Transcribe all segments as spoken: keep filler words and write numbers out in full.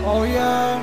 Oh yeah.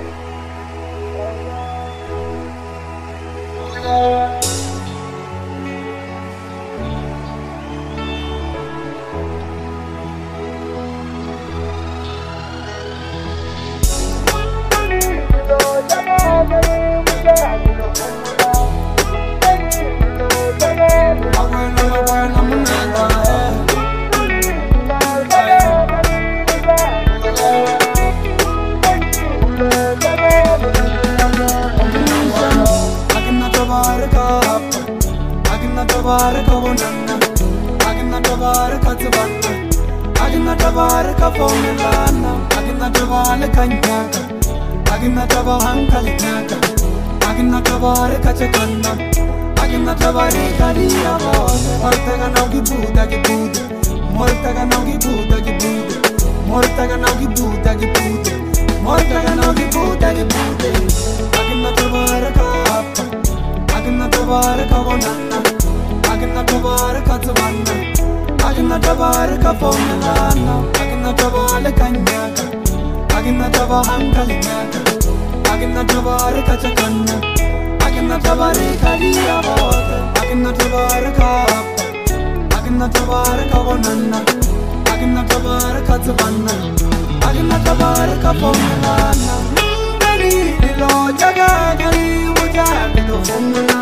Tabaraka wonana, agina tabaraka tsubanna, agina tabaraka fonelana, agina tabaraka nyaka, agina tabaraka nyaka, agina tabaraka chakana, agina tabaraka liyava, mortaga nauki buda ki buda, mortaga nauki buda ki buda, mortaga nauki buda ki buda, mortaga nauki buda ki buda, agina tabaraka, agina tabaraka wonana. Agina tabaraka tsubanna, agina tabaraka fonelana, agina tabaraka nyaka, agina tabaraka nyaka, agina tabaraka chakana, agina tabaraka liyava, agina tabaraka, agina tabaraka wonana, agina tabaraka tsubanna, agina tabaraka fonelana. Beni lo jaga gali mujaga do fonela.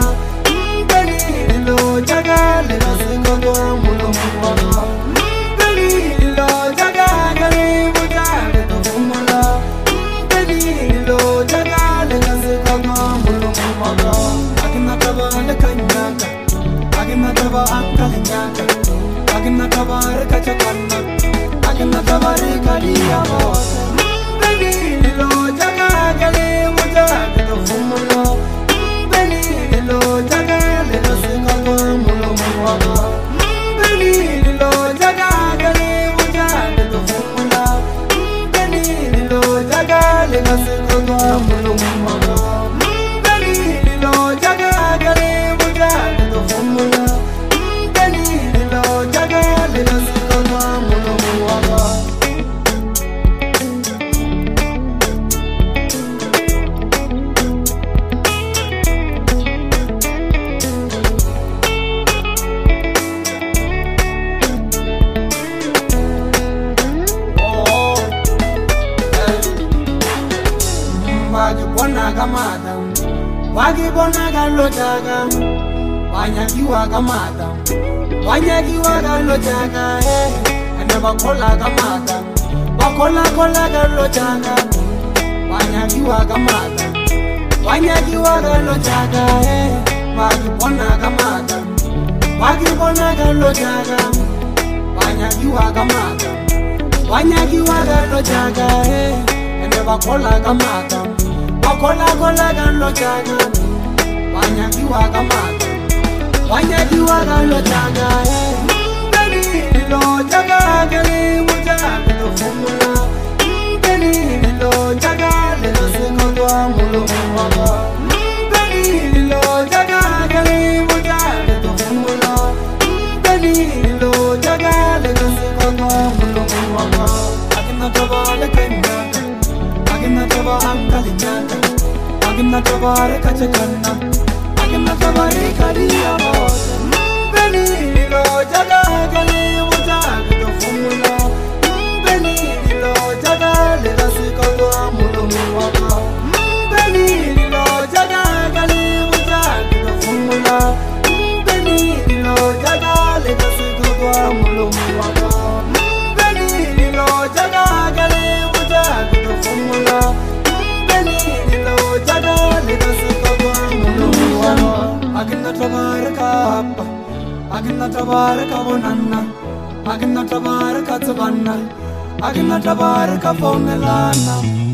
Lo jaga le rasingo do mulo mulo. Beni lo jaga gali mujaga do fonela. Beni lo jaga le rasingo do mulo mulo. Agina tabale kanyaka, agina tabaka nyaka, agina tabaraka chakana, agina tabaraka liyava. Beni lo jaga gali mujaga do fonela. Beni lo jaga le rasingo do mulo mulo. Beni lo jaga gali mujaga do fonela. Beni lo jaga le rasingo do mulo mulo. Beni lo jaga gali mujaga do fonela. Beni lo jaga le rasingo do mulo mulo. Wagi bona gamada, wagi bona galo jaga, wanyagi waga mada, wanyagi waga lo jaga, eh, ane bakola gamada, bakola kola galo jaga, wanyagi waga mada, wanyagi waga lo jaga, eh, wagi bona gamada, wagi bona galo jaga, wanyagi waga mada, wanyagi waga lo jaga, eh, ane bakola gamada. Wakola kola galo jaga, wanyagi waga mata, wanyagi waga lo jaga, eh. Beni lo jaga gali mujaga do fonela. Beni lo jaga le rasingo do mulo mulo. Beni lo jaga gali mujaga do fonela. Beni lo jaga le rasingo do mulo mulo. Agina tabale kanyaka, agina tabaraka nyaka, agina tabaraka chakana, agina tabaraka liyava. Beni lo jaga gali mujaga do fonela. Beni lo jaga le rasingo do mulo mulo. Beni lo jaga gali mujaga do fonela. Beni lo jaga le rasingo do mulo mulo. Beni lo jaga gali mujaga do fonela. Beni lo jaga le rasingo do mulo mulo. Agina tabaraka, agina tabaraka wonana, agina tabaraka tsubanna, agina tabaraka fonelana.